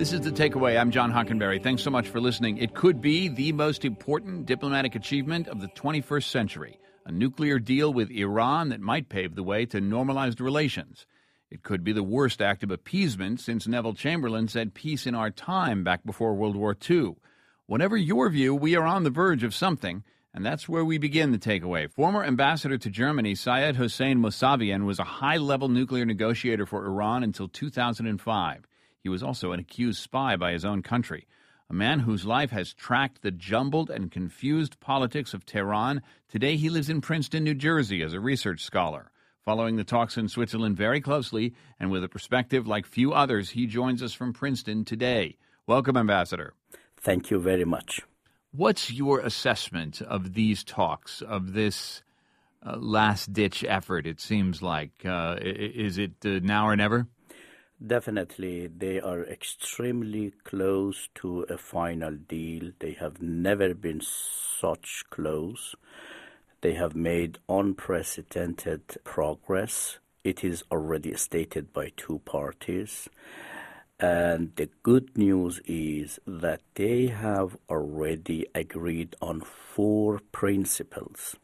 This is The Takeaway. I'm John Hockenberry. Thanks so much for listening. It could be the most important diplomatic achievement of the 21st century, a nuclear deal with Iran that might pave the way to normalized relations. It could be the worst act of appeasement since Neville Chamberlain said peace in our time back before World War II. Whatever your view, we are on the verge of something, and that's where we begin The Takeaway. Former ambassador to Germany, Syed Hossein Mousavian, was a high-level nuclear negotiator for Iran until 2005. He was also an accused spy by his own country. A man whose life has tracked the jumbled and confused politics of Tehran. Today he lives in Princeton, New Jersey as a research scholar. Following the talks in Switzerland very closely and with a perspective like few others, he joins us from Princeton today. Welcome, Ambassador. Thank you very much. What's your assessment of these talks, of this last-ditch effort, it seems like? Is it now or never? Definitely, they are extremely close to a final deal. They have never been such close. They have made unprecedented progress. It is already stated by two parties. And the good news is that they have already agreed on 4 principles.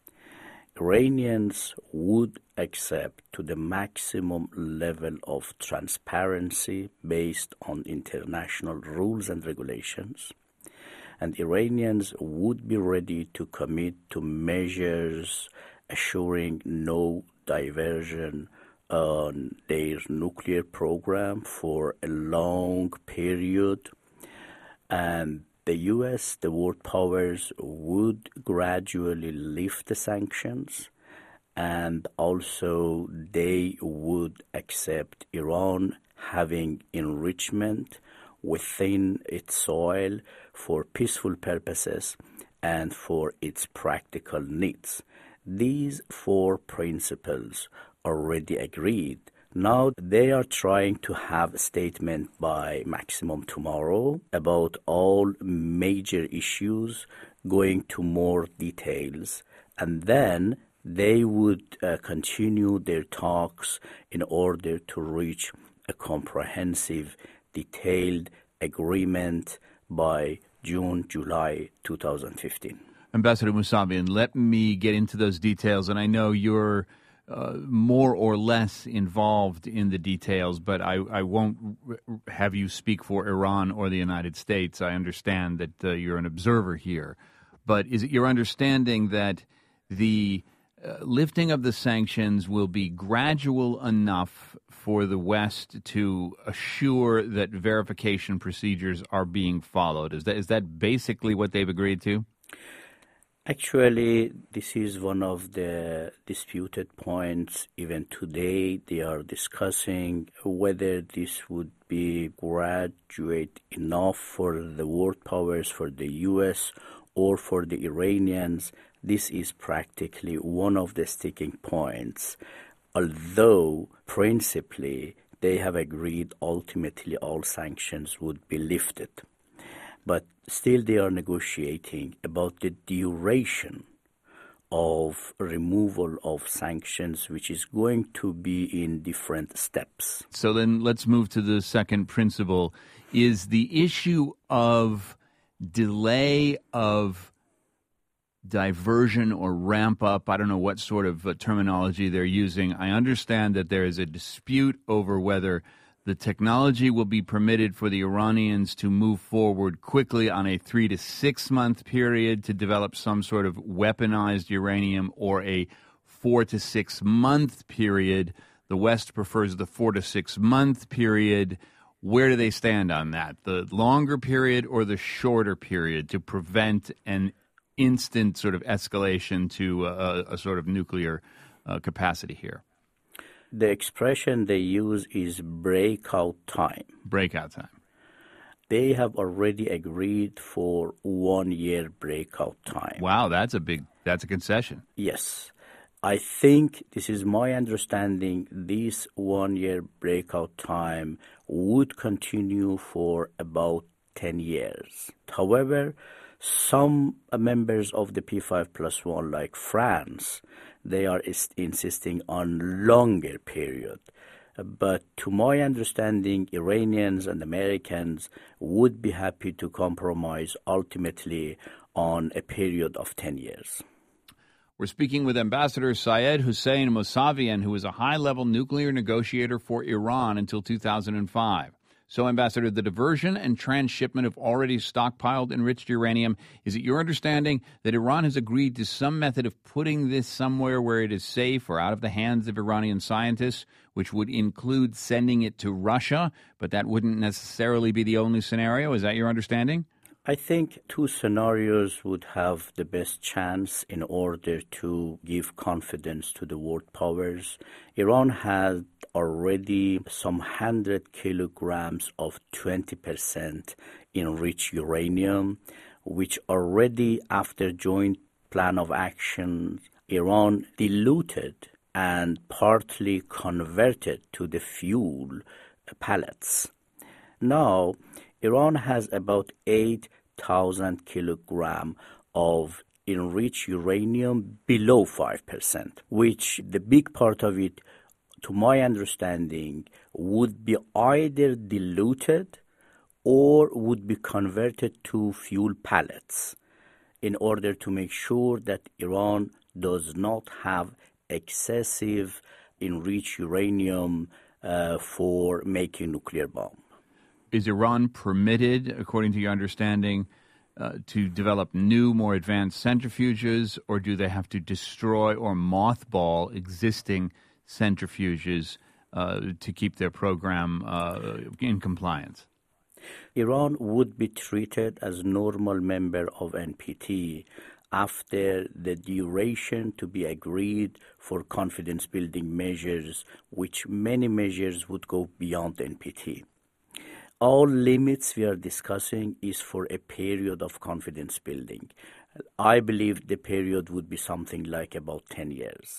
Iranians would accept to the maximum level of transparency based on international rules and regulations, and Iranians would be ready to commit to measures assuring no diversion on their nuclear program for a long period, and the U.S., the world powers, would gradually lift the sanctions, and also they would accept Iran having enrichment within its soil for peaceful purposes and for its practical needs. These 4 principles already agreed. Now they are trying to have a statement by maximum tomorrow about all major issues, going to more details, and then they would continue their talks in order to reach a comprehensive, detailed agreement by June, July 2015. Ambassador Mousavian, let me get into those details, and I know you're more or less involved in the details, but I won't have you speak for Iran or the United States. I understand that you're an observer here. But is it your understanding that the lifting of the sanctions will be gradual enough for the West to assure that verification procedures are being followed? Is that basically what they've agreed to? Actually, this is one of the disputed points. Even today, they are discussing whether this would be graduate enough for the world powers, for the U.S., or for the Iranians. This is practically one of the sticking points, although principally they have agreed ultimately all sanctions would be lifted. But still they are negotiating about the duration of removal of sanctions, which is going to be in different steps. So then let's move to the second principle. Is the issue of delay of diversion or ramp up, I don't know what sort of terminology they're using. I understand that there is a dispute over whether the technology will be permitted for the Iranians to move forward quickly on a 3 to 6 month period to develop some sort of weaponized uranium, or a 4 to 6 month period. The West prefers the 4 to 6 month period. Where do they stand on that? The longer period or the shorter period to prevent an instant sort of escalation to a sort of nuclear capacity here? The expression they use is breakout time. Breakout time. They have already agreed for 1 year breakout time. Wow, that's a concession. Yes. I think, this is my understanding, this 1 year breakout time would continue for about 10 years. However, some members of the P5+1, like France, they are insisting on longer period. But to my understanding, Iranians and Americans would be happy to compromise ultimately on a period of 10 years. We're speaking with Ambassador Syed Hossein Mousavian, who was a high-level nuclear negotiator for Iran until 2005. So, Ambassador, the diversion and transshipment of already stockpiled enriched uranium, is it your understanding that Iran has agreed to some method of putting this somewhere where it is safe or out of the hands of Iranian scientists, which would include sending it to Russia, but that wouldn't necessarily be the only scenario? Is that your understanding? I think two scenarios would have the best chance in order to give confidence to the world powers. Iran had already some 100 kilograms of 20% enriched uranium, which already after joint plan of action, Iran diluted and partly converted to the fuel pellets. Now, Iran has about 8,000 kilograms of enriched uranium below 5%, which the big part of it, to my understanding, would be either diluted or would be converted to fuel pellets in order to make sure that Iran does not have excessive enriched uranium for making nuclear bomb. Is Iran permitted, according to your understanding, to develop new, more advanced centrifuges, or do they have to destroy or mothball existing centrifuges to keep their program in compliance? Iran would be treated as normal member of NPT after the duration to be agreed for confidence-building measures, which many measures would go beyond NPT. All limits we are discussing is for a period of confidence building. I believe the period would be something like about 10 years.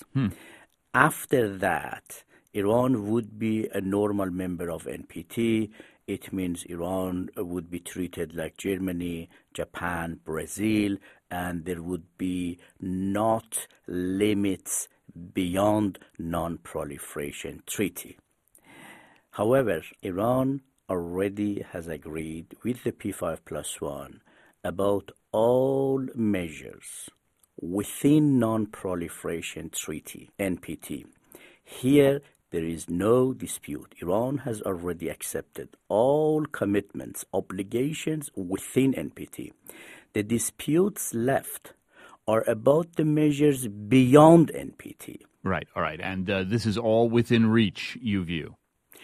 After that, Iran would be a normal member of NPT. It means Iran would be treated like Germany, Japan, Brazil, and there would be not limits beyond non-proliferation treaty. However, Iran already has agreed with the P5+1 about all measures within non-proliferation treaty, NPT. Here, there is no dispute. Iran has already accepted all commitments, obligations within NPT. The disputes left are about the measures beyond NPT. Right, all right. And this is all within reach, you view?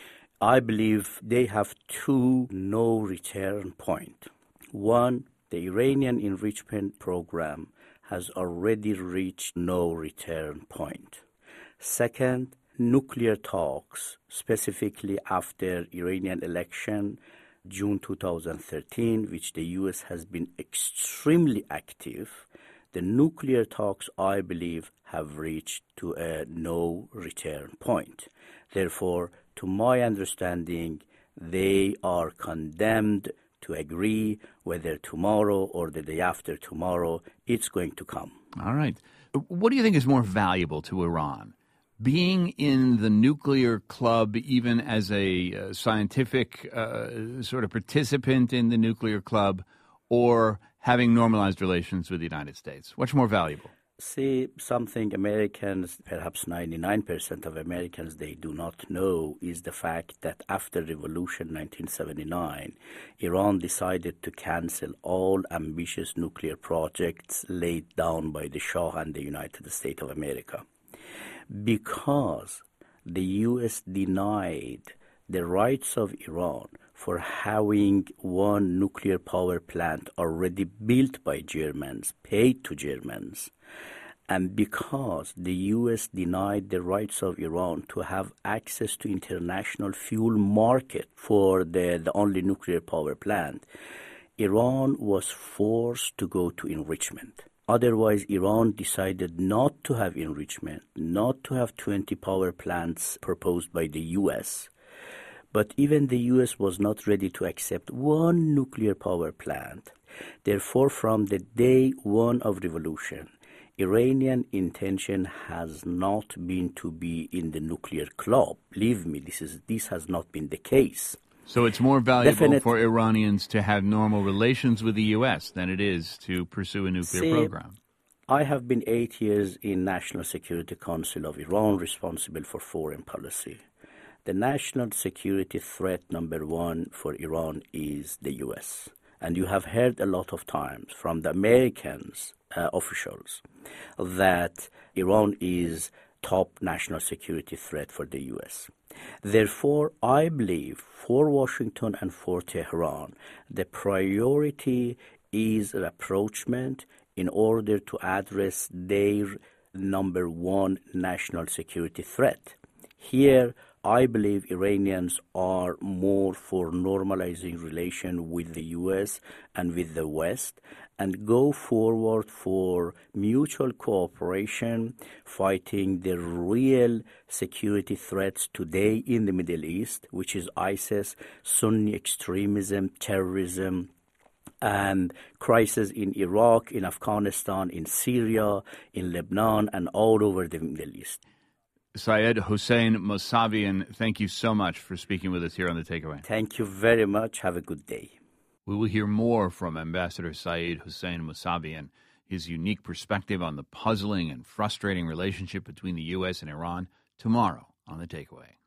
I believe they have two no-return points. One, the Iranian enrichment program has already reached no-return point. Second, nuclear talks, specifically after Iranian election, June 2013, which the U.S. has been extremely active, the nuclear talks, I believe, have reached to a no-return point. Therefore, to my understanding, they are condemned to agree whether tomorrow or the day after tomorrow it's going to come. All right. What do you think is more valuable to Iran? Being in the nuclear club, even as a scientific sort of participant in the nuclear club, or having normalized relations with the United States? What's more valuable? See, something Americans, perhaps 99% of Americans, they do not know is the fact that after Revolution 1979, Iran decided to cancel all ambitious nuclear projects laid down by the Shah and the United States of America. Because the U.S. denied the rights of Iran for having one nuclear power plant already built by Germans, paid to Germans, and because the U.S. denied the rights of Iran to have access to international fuel market for the only nuclear power plant, Iran was forced to go to enrichment. Otherwise, Iran decided not to have enrichment, not to have 20 power plants proposed by the U.S., but even the U.S. was not ready to accept one nuclear power plant. Therefore, from the day one of revolution, Iranian intention has not been to be in the nuclear club. Believe me, this has not been the case. So it's more valuable for Iranians to have normal relations with the U.S. than it is to pursue a nuclear program. I have been 8 years in National Security Council of Iran, responsible for foreign policy. The national security threat number one for Iran is the U.S. And you have heard a lot of times from the Americans, officials, that Iran is top national security threat for the U.S. Therefore, I believe for Washington and for Tehran, the priority is rapprochement in order to address their number one national security threat. Here, I believe Iranians are more for normalizing relation with the U.S. and with the West and go forward for mutual cooperation, fighting the real security threats today in the Middle East, which is ISIS, Sunni extremism, terrorism, and crisis in Iraq, in Afghanistan, in Syria, in Lebanon, and all over the Middle East. Syed Hossein Mousavian, thank you so much for speaking with us here on The Takeaway. Thank you very much. Have a good day. We will hear more from Ambassador Syed Hossein Mousavian, his unique perspective on the puzzling and frustrating relationship between the U.S. and Iran tomorrow on The Takeaway.